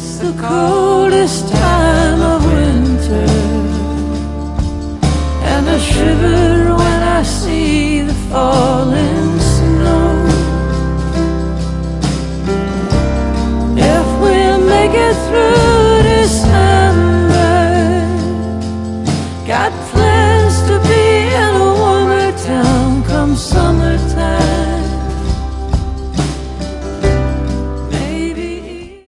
the coldest time of winter, and I shiver when I see the falling snow. If we make it through